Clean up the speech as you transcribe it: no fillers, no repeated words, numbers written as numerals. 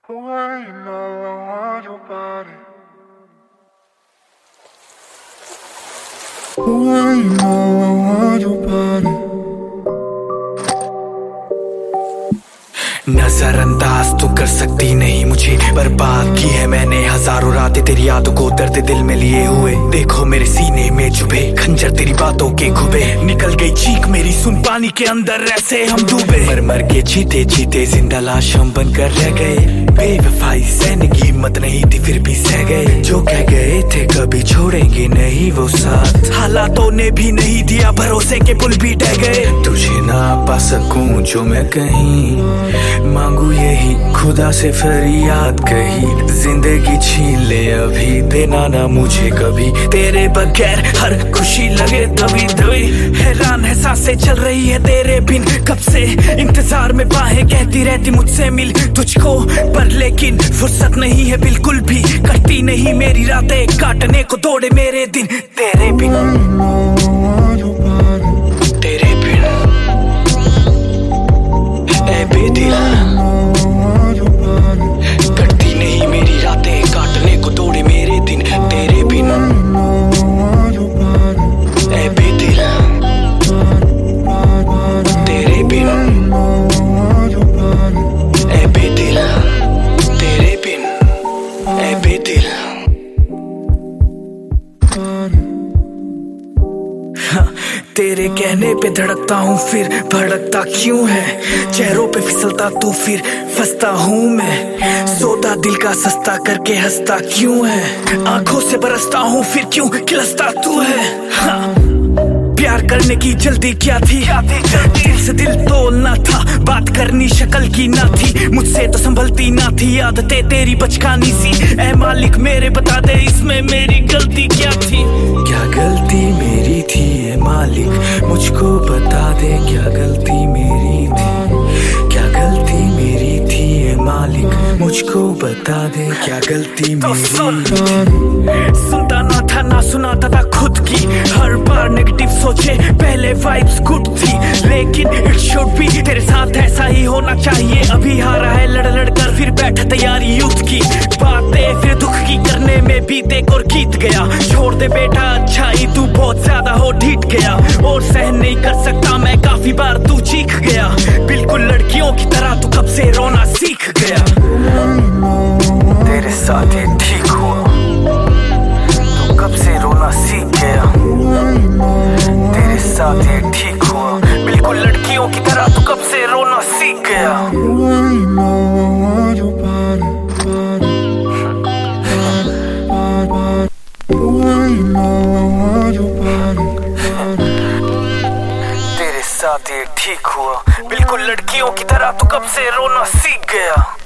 Boy, you know I want your body. Boy, you know I want your body. नजरअंदाज तू कर सकती नहीं मुझे, बर्बाद की है मैंने हजारों रातें तेरी यादों को दर्द दिल में लिए हुए। देखो मेरे सीने में चुभे खंजर तेरी बातों के खुबे, निकल गई चीख मेरी सुन पानी के अंदर ऐसे हम डूबे। मर मर के जीते जीते जिंदा लाश हम बनकर रह गए, बेवफाई सहने की हिम्मत नहीं थी फिर भी सह गए। जो कह गए थे कभी छोड़ेंगे नहीं वो साथ, हालातों ने भी नहीं दिया भरोसे के पुल भी ढह गए। तुझे ना पा सकूं जो मैं कहीं मांगू यही खुदा से फरियाद कही, जिंदगी छीन ले अभी देना ना मुझे कभी, तेरे बगैर हर खुशी लगे दबी दबी। हैरान है सांसें चल रही है तेरे बिन, कब से इंतजार में बाहें कहती रहती मुझसे मिल तुझको, पर लेकिन फुर्सत नहीं है बिल्कुल भी, कटती नहीं मेरी रातें काटने को दौड़े मेरे दिन तेरे बिन तेरे बिन। ऐ बेदिल कटती नहीं मेरी रातें काटने को दौड़े मेरे दिन तेरे बिन। ऐ बेदिल तेरे बिन, ऐ बेदिल तेरे बिन, ऐ बेदिल। तेरे कहने पे धड़कता हूँ फिर भड़कता क्यों है, चेहरों पे फिसलता तू फिर फंसता हूँ मैं, सौदा दिल का सस्ता करके हंसता क्यों है, आंखों से बरसता हूँ फिर क्यों खिलसता तू है। हाँ। प्यार करने की जल्दी क्या थी, दिल से दिल तोलना था, बात करनी शक्ल की ना थी, मुझसे तो संभलती ना थी आदतें तेरी बचकानी सी। ऐ मालिक मेरे बता दे इसमें मेरी गलती क्या थी, क्या गलती मेरी थी ऐ मालिक मुझको बता दे क्या गलती मेरी थी, क्या गलती मेरी थी ऐ मालिक मुझको बता दे क्या गलती मेरी थी। सुनता ना था ना सुनाता था खुद की, हर बार नेगेटिव सोचे पहले वाइब्स गुड थी, लेकिन इट शुड बी तेरे साथ ऐसा ही होना चाहिए। अभी हारा है लड़ लड़ कर फिर बैठा तैयारी युद्ध की, बातें फिर दुख की करने में भी देख और गीत गया। छोड़ दे बेटा अच्छाई तू बहुत ज्यादा हो ढीठ गया, और सहन नहीं कर सकता मैं काफी बार तू चीख गया, बिल्कुल लड़कियों की तरह तू कब से रोना सीख गया। तेरे साथ ये ठीक हुआ तू कब से रोना सीख गया, तेरे साथ ये ठीक हुआ बिल्कुल लड़कियों की तरह तू कब से रोना सीख गया। तेरे साथ ये ठीक हुआ बिल्कुल लड़कियों की तरह तू कब से रोना सीख गया।